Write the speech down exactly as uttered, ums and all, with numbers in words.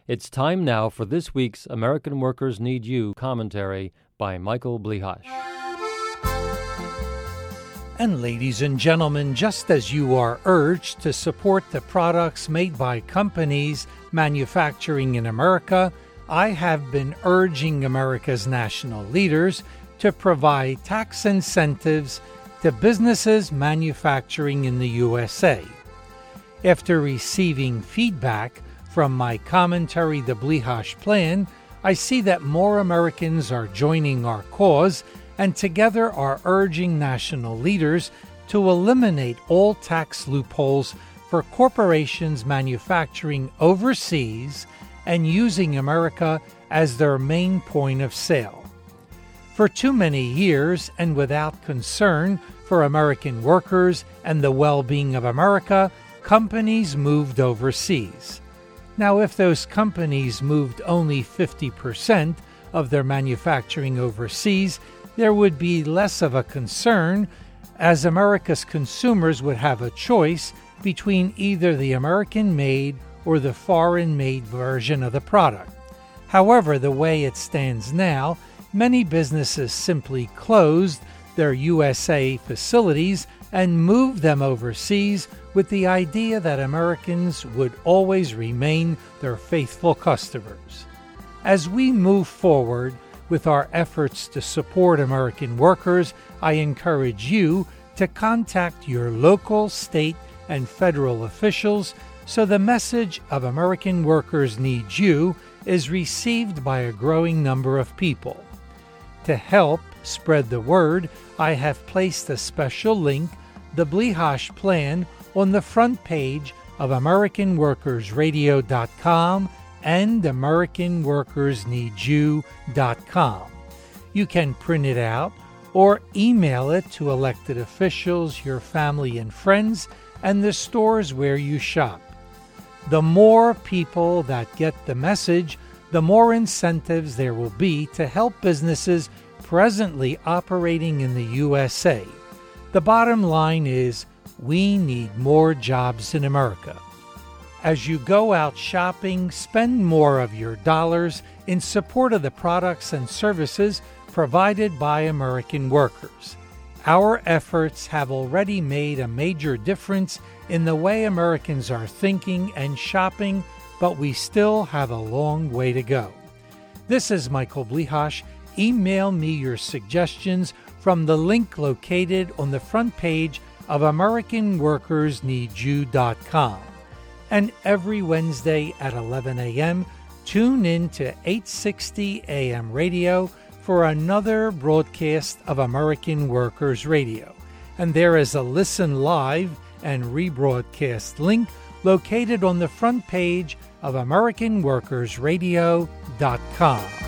It's time now for this week's American Workers Need You commentary by Michael Blihash. And ladies and gentlemen, just as you are urged to support the products made by companies manufacturing in America, I have been urging America's national leaders to provide tax incentives to businesses manufacturing in the U S A. After receiving feedback from my commentary, The Blihash Plan, I see that more Americans are joining our cause and together are urging national leaders to eliminate all tax loopholes for corporations manufacturing overseas and using America as their main point of sale. For too many years, and without concern for American workers and the well-being of America, companies moved overseas. Now, if those companies moved only fifty percent of their manufacturing overseas, there would be less of a concern, as America's consumers would have a choice between either the American-made or the foreign-made version of the product. However, the way it stands now, many businesses simply closed their U S A facilities and moved them overseas with the idea that Americans would always remain their faithful customers. As we move forward with our efforts to support American workers, I encourage you to contact your local, state, and federal officials so the message of American Workers Need You is received by a growing number of people. To help spread the word, I have placed a special link, The Blihash Plan, on the front page of American Workers Radio dot com and American Workers Need You dot com. You can print it out or email it to elected officials, your family and friends, and the stores where you shop. The more people that get the message, the more incentives there will be to help businesses presently operating in the U S A. The bottom line is, we need more jobs in America. As you go out shopping, spend more of your dollars in support of the products and services provided by American workers. Our efforts have already made a major difference in the way Americans are thinking and shopping, but we still have a long way to go. This is Michael Blihash. Email me your suggestions from the link located on the front page of American Workers Need You dot com. And every Wednesday at eleven a.m., tune in to eight sixty A M radio for another broadcast of American Workers Radio. And there is a listen live and rebroadcast link located on the front page of American Workers Radio dot com.